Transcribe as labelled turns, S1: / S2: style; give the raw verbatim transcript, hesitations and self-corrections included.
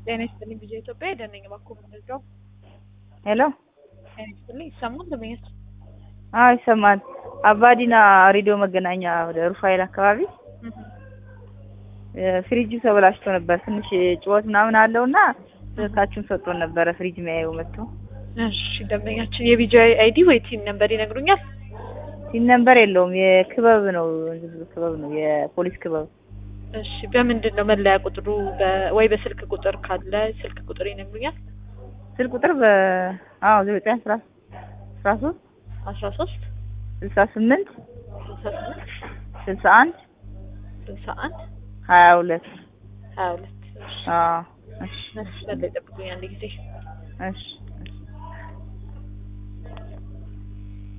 S1: ጤና ይስጥልኝ ቪዲዮ ኢትዮጵያ ደነኝ ባኮ ምንድነው?
S2: ሄሎ
S1: ጤና ይስጥልኝ ሰሞን ደመኛት
S2: አይ ሰማን አባዲና ሬዲዮ መገናኛ ወደ ሩፋኤል አካባቢ ፍሪጅ ተበላሽቶ ነበር ትንሽ ጩኸት ምናምን አለውና ስልካችሁን ሰጥቶን ነበር ፍሪጅ የሚያየው መጥቶ
S1: እሺ ደመኛችን የቪዲዮ አይዲ ወይ ቲም ነምበር ይነግሩኛል?
S2: ቲም ነምበር የለውም የክበብ ነው ክበብ ነው የፖሊስ ክበብ
S1: እሺ በምንድነው መለያ ቁጥሩ ወይ በስልክ ቁጥር ካለ ስልክ ቁጥር ይነግሩኛል?
S2: ስልክ ቁጥር በ አዎ ዘጠኝ አስራ ሶስት
S1: አስራ ሶስት
S2: ስልሳ ስምንት ስልሳ አንድ
S1: ስልሳ አንድ
S2: ሀያ ሁለት
S1: ሀያ ሁለት
S2: አዎ እሺ
S1: እሺ ለጠብቁኝ አንድ ጊዜ
S2: እሺ